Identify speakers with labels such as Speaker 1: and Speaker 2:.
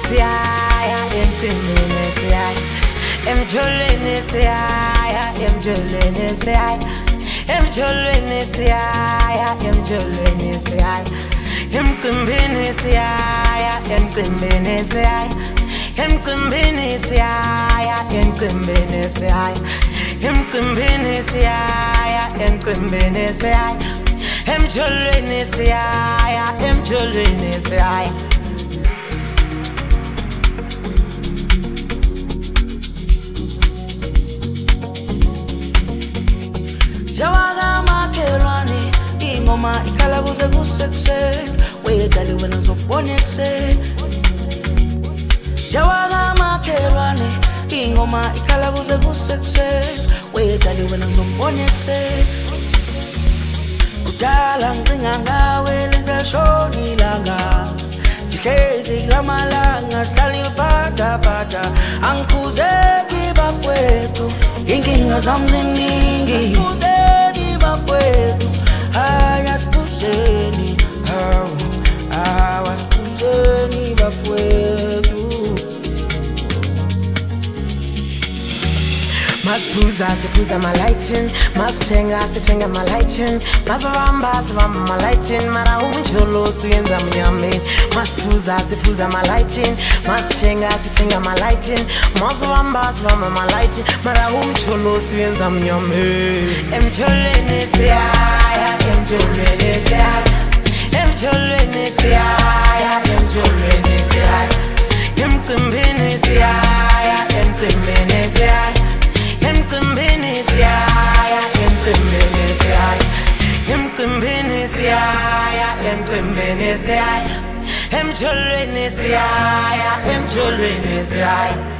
Speaker 1: siyaya emcimbini siyaya emjolweni siyaya emjolweni siyaya emjolweni siyaya emjolweni siyaya emcimbini siyaya emcimbini siyaya emcimbini siyaya emcimbini siyaya emcimbini siyaya emcimbini siyaya emjolweni siyaya emjolweni siyaya
Speaker 2: Siyawaka makhelwane ingoma ikhala kuze kusekuseni wedali wena uzobona ekuseni Siyawaka makhelwane ingoma ikhala kuze kusekuseni wedali wena uzobona ekuseni Udala ngicinga ngawe lenze shoni langa Sihlezi kulamalanga sihlali pata Angikhuzeki bafowethu inkinga zami ziningi Angikhuzeki bafowethu Ayaspuzeni Awaspuzeni bafowethu
Speaker 1: Masiphuza siphuza malayithin masithenga malayithin masibamba malayithin mara umjolo siyenza mnyameni masiphuza siphuza malayithin masithenga malayithin masibamba malayithin mara umjolo siyenza mnyameni emjolweni siyaya emjolweni siyaya emjolweni siyaya emjolweni siyaya emcimbini siyaya emcimbini siyaya emcimbini siyaya emcimbini siyaya emcimbini siyaya emcimbini siyaya emjolweni siyaya emjolweni siyaya